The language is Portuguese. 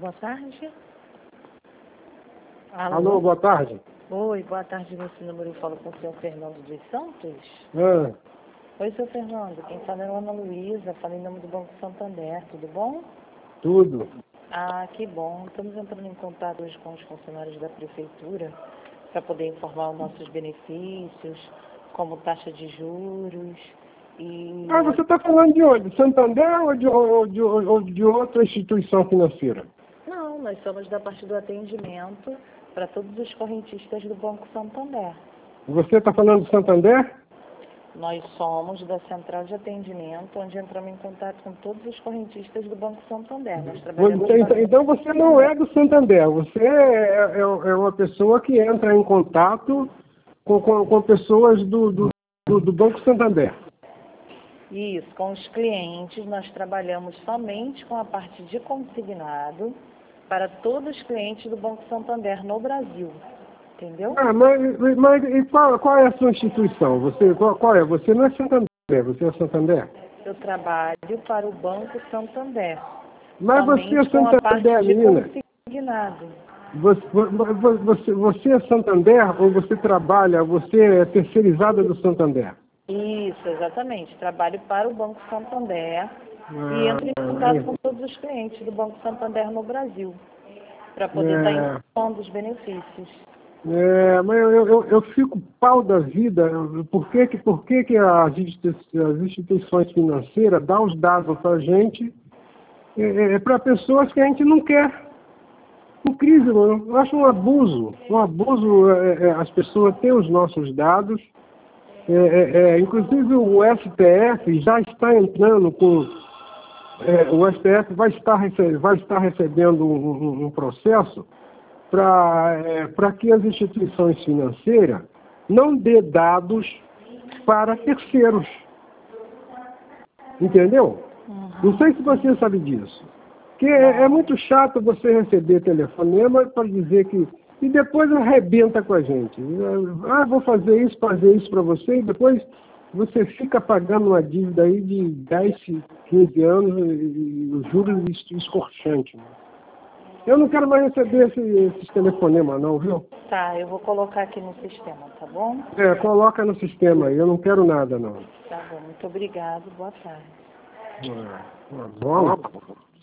boa tarde. Alô, boa tarde. Oi, boa tarde. Nesse número eu falo com o senhor Fernando dos Santos. Oi, senhor Fernando. Quem fala é a Ana Luísa. Fala em nome do Banco Santander. Tudo bom? Tudo. Ah, que bom. Estamos entrando em contato hoje com os funcionários da Prefeitura para poder informar os nossos benefícios, como taxa de juros e... Ah, você está falando de onde? De Santander ou de outra instituição financeira? Não, nós somos da parte do atendimento para todos os correntistas do Banco Santander. Você está falando de Santander? Nós somos da central de atendimento, onde entramos em contato com todos os correntistas do Banco Santander. Nós trabalhamos Então você não é do Santander, você é uma pessoa que entra em contato com pessoas do Banco Santander. Isso, com os clientes nós trabalhamos somente com a parte de consignado para todos os clientes do Banco Santander no Brasil. Entendeu? Ah, mas e qual é a sua instituição? Qual é? Você não é Santander, você é Santander? Eu trabalho para o Banco Santander. Mas você é com a parte Santander, de menina. consignado. Você é Santander ou você trabalha, você é terceirizada do Santander? Isso, exatamente. Trabalho para o Banco Santander e entro em contato com todos os clientes do Banco Santander no Brasil para poder estar informando os benefícios. Mas eu fico pau da vida. Por que as instituições financeiras dão os dados para a gente para pessoas que a gente não quer? Incrível, eu acho um abuso. As pessoas têm os nossos dados. Inclusive o STF já está entrando com... o STF vai estar recebendo um processo para que as instituições financeiras não dê dados para terceiros. Entendeu? Não sei se você sabe disso. Porque é muito chato você receber telefonema para dizer que... E depois arrebenta com a gente. Ah, vou fazer isso para você, e depois você fica pagando uma dívida aí de 10, 15 anos e os juros escorchantes. Eu não quero mais receber esses telefonemas não, viu? Tá, eu vou colocar aqui no sistema, tá bom? Coloca no sistema aí, eu não quero nada não. Tá bom, muito obrigado, boa tarde. Boa.